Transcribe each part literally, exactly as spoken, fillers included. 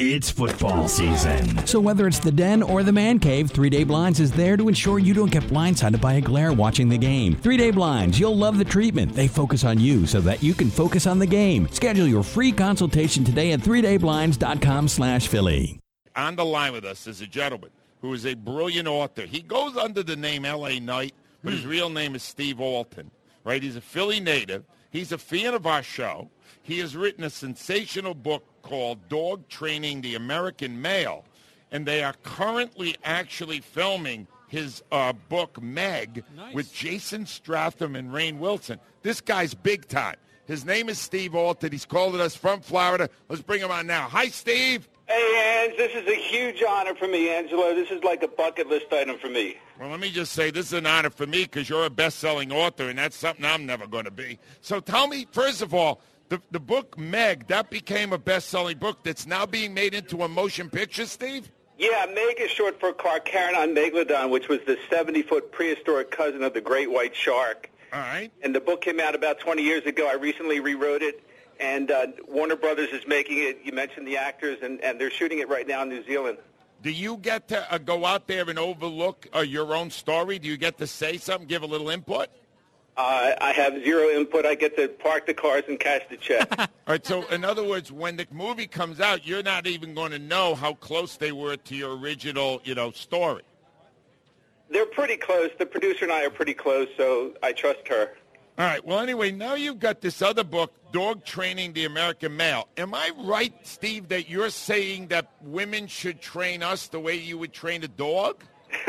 It's football season. So whether it's the den or the man cave, Three Day Blinds is there to ensure you don't get blindsided by a glare watching the game. Three Day Blinds, you'll love the treatment. They focus on you so that you can focus on the game. Schedule your free consultation today at three day blinds dot com slash Philly. On the line with us is a gentleman who is a brilliant author. He goes under the name L A Knight, but his real name is Steve Alton, right? He's a Philly native. He's a fan of our show. He has written a sensational book called Dog Training the American Male, and they are currently actually filming his uh, book, Meg, nice. with Jason Stratham and Rainn Wilson. This guy's big time. His name is Steve Alton. He's calling us from Florida. Let's bring him on now. Hi, Steve. Hey, Ange, this is a huge honor for me, Angelo. This is like a bucket list item for me. Well, let me just say this is an honor for me because you're a best-selling author, and that's something I'm never going to be. So tell me, first of all, the, the book Meg, that became a best-selling book that's now being made into a motion picture, Steve? Yeah, Meg is short for Carcharodon megalodon, which was the seventy-foot prehistoric cousin of the great white shark. All right. And the book came out about twenty years ago. I recently rewrote it. And uh, Warner Brothers is making it. You mentioned the actors, and, and they're shooting it right now in New Zealand. Do you get to uh, go out there and overlook uh, your own story? Do you get to say something, give a little input? Uh, I have zero input. I get to park the cars and cash the check. All right, so in other words, when the movie comes out, you're not even going to know how close they were to your original, you know, story. They're pretty close. The producer and I are pretty close, so I trust her. All right. Well, anyway, now you've got this other book, Dog Training the American Male. Am I right, Steve, that you're saying that women should train us the way you would train a dog?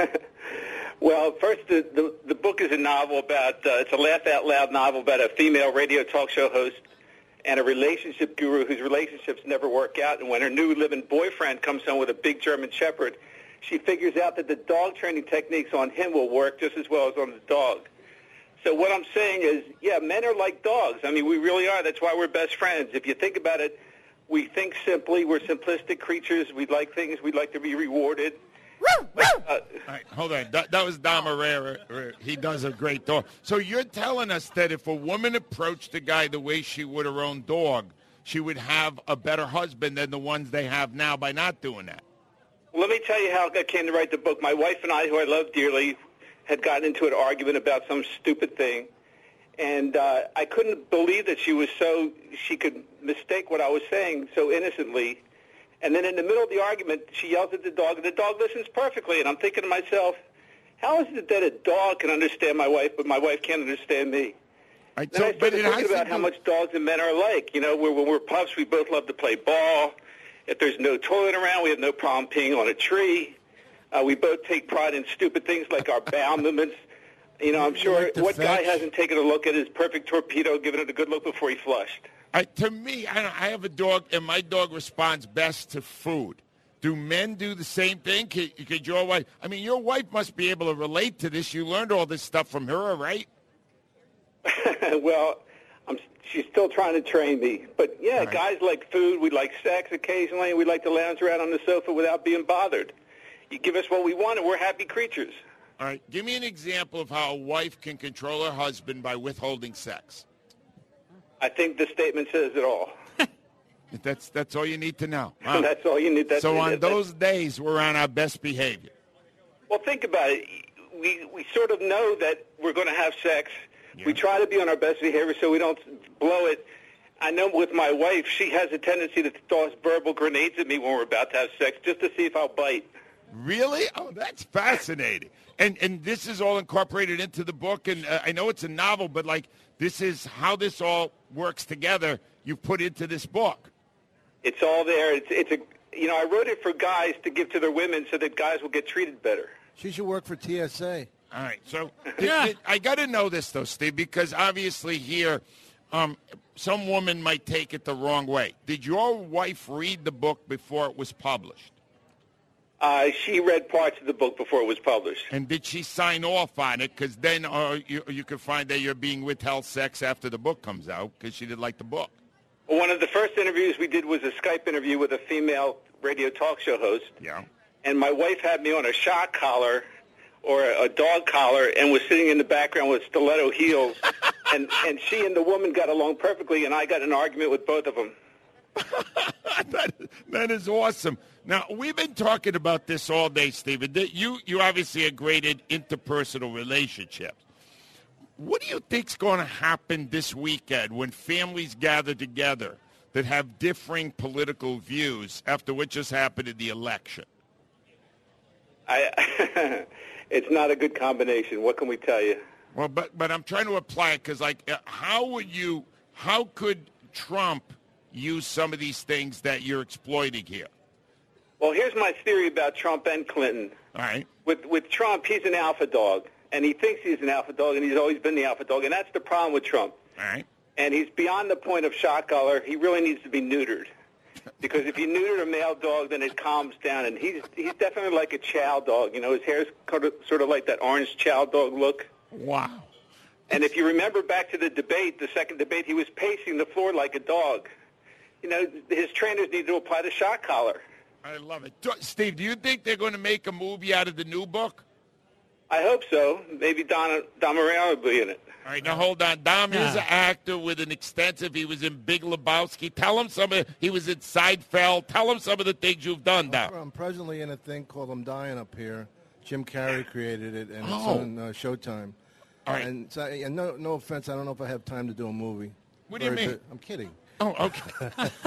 Well, first, the, the, the book is a novel about, uh, it's a laugh-out-loud novel about a female radio talk show host and a relationship guru whose relationships never work out. And when her new living boyfriend comes home with a big German Shepherd, she figures out that the dog training techniques on him will work just as well as on the dog. So what I'm saying is, yeah, men are like dogs. I mean, we really are. That's why we're best friends. If you think about it, we think simply. We're simplistic creatures. We like things. We'd like to be rewarded. But, uh, All right, hold on. That, that was Dom Herrera. He does a great dog. So you're telling us that if a woman approached a guy the way she would her own dog, she would have a better husband than the ones they have now by not doing that? Let me tell you how I came to write the book. My wife and I, who I love dearly, had gotten into an argument about some stupid thing, and uh, I couldn't believe that she was so, she could mistake what I was saying so innocently. And then in the middle of the argument, she yells at the dog, and the dog listens perfectly. And I'm thinking to myself, how is it that a dog can understand my wife, but my wife can't understand me? Right, then so, I started but thinking about how much dogs and men are alike. You know, we're, when we're pups, we both love to play ball. If there's no toilet around, we have no problem peeing on a tree. Uh, we both take pride in stupid things like our bowel movements. You know, I'm sure like what fetch? guy hasn't taken a look at his perfect torpedo, given it a good look before he flushed? I, to me, I, I have a dog, and my dog responds best to food. Do men do the same thing? Could, could your wife? I mean, your wife must be able to relate to this. You learned all this stuff from her, right? Well, I'm, she's still trying to train me. But, yeah, right. Guys like food. We like sex occasionally. We like to lounge around on the sofa without being bothered. You give us what we want, and we're happy creatures. All right. Give me an example of how a wife can control her husband by withholding sex. I think the statement says it all. That's that's all you need to know. Huh? That's all you need. That's so on it, those days, we're on our best behavior. Well, think about it. We we sort of know that we're going to have sex. Yeah. We try to be on our best behavior so we don't blow it. I know with my wife, she has a tendency to toss verbal grenades at me when we're about to have sex just to see if I'll bite. Really? Oh, that's fascinating. And and this is all incorporated into the book. And uh, I know it's a novel, but, like, this is how this all works together. You've put into this book. It's all there. It's, it's a, you know, I wrote it for guys to give to their women so that guys will get treated better. She should work for T S A. All right. So yeah. it, it, I got to know this, though, Steve, because obviously here um, some woman might take it the wrong way. Did your wife read the book before it was published? Uh, she read parts of the book before it was published. And did she sign off on it? Because then uh, you, you could find that you're being withheld sex after the book comes out because she didn't like the book. Well, one of the first interviews we did was a Skype interview with a female radio talk show host. Yeah. And my wife had me on a shock collar or a dog collar and was sitting in the background with stiletto heels. and, and she and the woman got along perfectly, and I got in an argument with both of them. that, that is awesome. Now, we've been talking about this all day, Stephen. You, you obviously are great at interpersonal relationships. What do you think's going to happen this weekend when families gather together that have differing political views after what just happened in the election? I, it's not a good combination. What can we tell you? Well, but but I'm trying to apply it because, like, uh, how would you, how could Trump use some of these things that you're exploiting here? Well, here's my theory about Trump and Clinton. All right. With with Trump, he's an alpha dog, and he thinks he's an alpha dog, and he's always been the alpha dog, and that's the problem with Trump. All right. And he's beyond the point of shot collar. He really needs to be neutered. Because if you neuter a male dog, then it calms down. And he's he's definitely like a chow dog. You know, his hair's sort of, sort of like that orange chow dog look. Wow. And if you remember back to the debate, the second debate, he was pacing the floor like a dog. You know, his trainers need to apply the shot collar. I love it. Steve, do you think they're going to make a movie out of the new book? I hope so. Maybe Don, Don Moreno will be in it. All right, now hold on. Dom Yeah. is an actor with an extensive, he was in Big Lebowski. Tell him some of, he was in Seinfeld. Tell him some of the things you've done, Dom. I'm presently in a thing called I'm Dying Up Here. Jim Carrey created it, and it's Oh. on uh, Showtime. All right. And, so, and no, no offense, I don't know if I have time to do a movie. What do you Very mean? bit- I'm kidding. Oh, okay.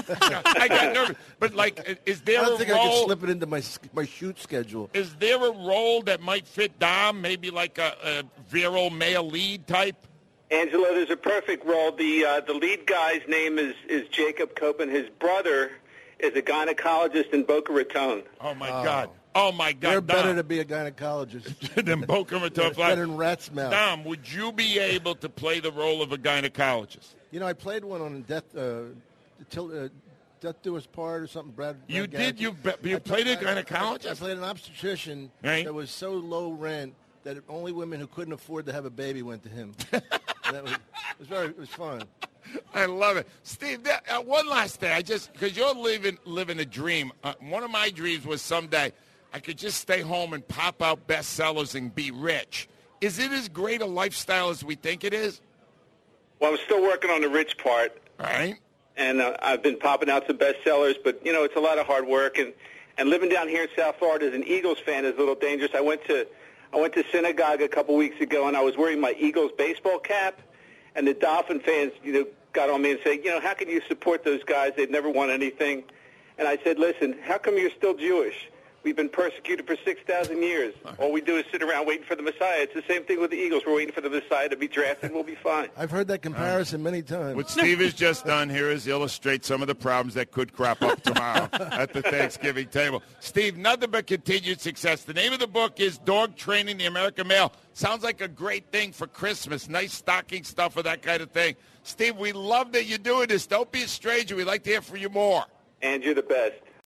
I got nervous. But, like, is there I don't a think I role? can slip it into my my shoot schedule. Is there a role that might fit Dom? Maybe like a, a virile male lead type? Angelo, there's a perfect role. The uh, the lead guy's name is, is Jacob Copen. His brother is a gynecologist in Boca Raton. Oh, my God. Oh, my God, They're Dom. better to be a gynecologist than Boca Raton. It's better than rat's mouth. Dom, would you be able to play the role of a gynecologist? You know, I played one on Death, uh, till, uh, Death Do Us Part or something. Brad. Brad You did? Garrett. You be- you I played a I- gynecologist? I, played an obstetrician Right. that was so low rent that only women who couldn't afford to have a baby went to him. that was, it was very, it was fun. I love it. Steve, that, uh, one last thing. I just, because you're living, living a dream. Uh, one of my dreams was someday I could just stay home and pop out bestsellers and be rich. Is it as great a lifestyle as we think it is? Well, I'm still working on the rich part, All right. and uh, I've been popping out some bestsellers, but, you know, it's a lot of hard work. And, and living down here in South Florida as an Eagles fan is a little dangerous. I went to I went to synagogue a couple weeks ago, and I was wearing my Eagles baseball cap, and the Dolphin fans, you know, got on me and said, you know, how can you support those guys? They've never won anything. And I said, listen, how come you're still Jewish? We've been persecuted for six thousand years. All we do is sit around waiting for the Messiah. It's the same thing with the Eagles. We're waiting for the Messiah to be drafted. We'll be fine. I've heard that comparison many times. What Steve has just done here is illustrate some of the problems that could crop up tomorrow at the Thanksgiving table. Steve, nothing but continued success. The name of the book is Dog Training the American Male. Sounds like a great thing for Christmas. Nice stocking stuff or that kind of thing. Steve, we love that you're doing this. Don't be a stranger. We'd like to hear from you more. And you're the best.